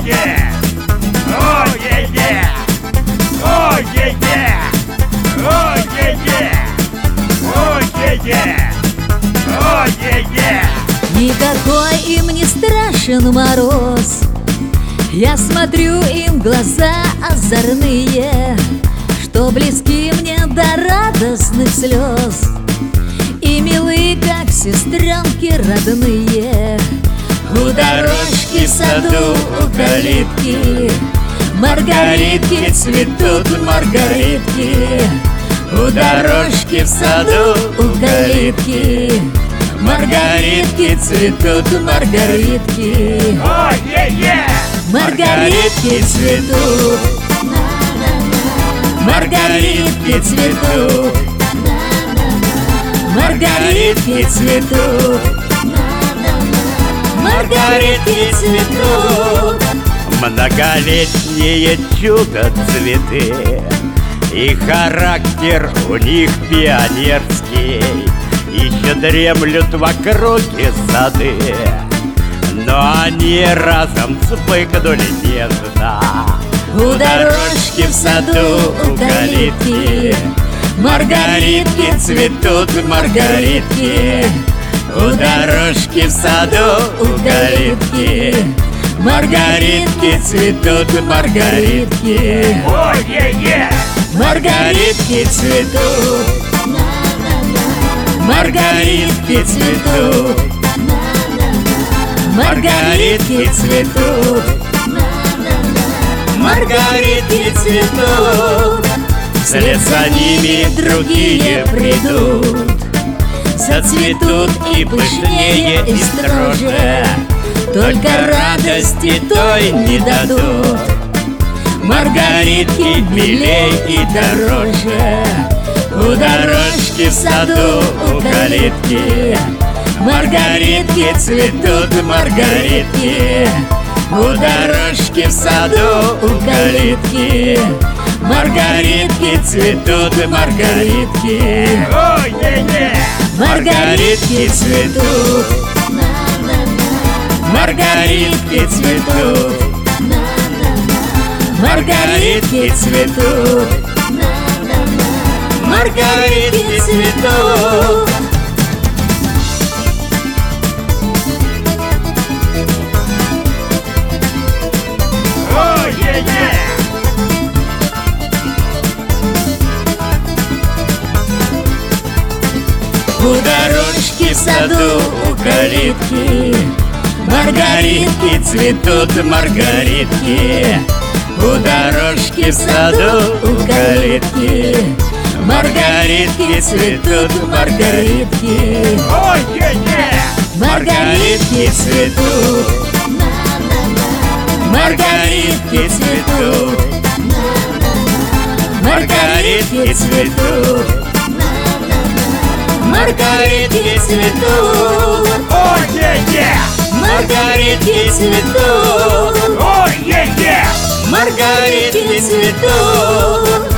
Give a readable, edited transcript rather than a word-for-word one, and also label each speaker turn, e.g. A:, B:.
A: yeah. Oh yeah, yeah. Oh yeah, yeah. Oh yeah, yeah. Oh yeah, yeah. Oh yeah, yeah.
B: Никакой им не страшен мороз. Я смотрю им в глаза озорные, что близки мне до радостных слез, и милы, как сестренки родные. У дорожки в саду, у калитки маргаритки цветут, маргаритки. У дорожки в саду, у калитки маргаритки цветут, маргаритки.
A: Oh yeah, yeah.
B: Маргаритки цветут, маргаритки цветут, маргаритки цветут, маргаритки цветут.
A: Многолетние чудо-цветы, и характер у них пионерский. Еще дремлют в округе сады, но они разом вспыхнули нежно.
B: У дорожки в саду, у калитки маргаритки цветут, маргаритки.
A: У дорожки в саду,
B: у калитки маргаритки цветут, маргаритки.
A: Oh yeah, yeah.
B: Маргаритки цветут, маргаритки цветут, маргаритки цветут, маргаритки цветут.
A: Вслед за ними другие придут,
B: зацветут и пышнее, и строже, только радости той не дадут. Маргаритки милей и дороже. У дорожки в саду, у калитки маргаритки цветут, маргаритки. У дорожки в саду, у калитки маргаритки цветут, маргаритки.
A: Oh yeah, yeah.
B: Маргаритки цветут, маргаритки цветут, маргаритки цветут, маргаритки цветут.
A: Oh yeah, yeah.
B: У дорожки в саду, у калитки маргаритки цветут, маргаритки. У дорожки в саду, у калитки маргаритки цветут, маргаритки.
A: Oh yeah, yeah.
B: Маргаритки цветут, маргаритки цветут, маргаритки цветут, маргаритки цветут.
A: Oh yeah, yeah.
B: Маргаритки цветут,
A: Oh yeah, yeah.
B: маргаритки цветут.